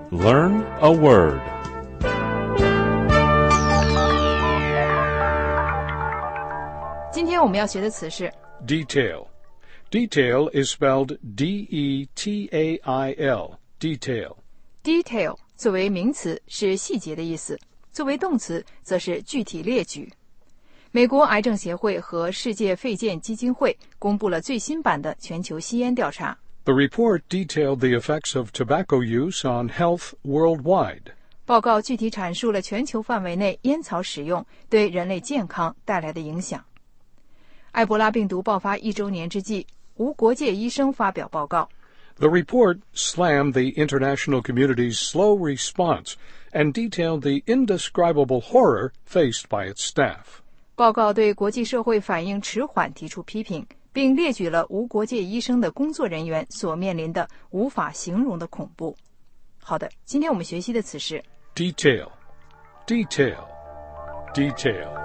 Learn a word. 今天我们要学的词是 Detail. Detail is spelled D-E-T-A-I-L. Detail. detail 作为名词是细节的意思，作为动词则是具体列举。美国癌症协会和世界肺健基金会公布了最新版的全球吸烟调查。 The report detailed the effects of tobacco use on health worldwide. 报告具体阐述了全球范围内烟草使用对人类健康带来的影响。埃博拉病毒爆发1周年之际，无国界医生发表报告。 The report slammed the international community's slow response and detailed the indescribable horror faced by its staff. 报告对国际社会反应迟缓提出批评，并列举了无国界医生的工作人员所面临的无法形容的恐怖。好的，今天我们学习的词是 Detail. Detail. Detail.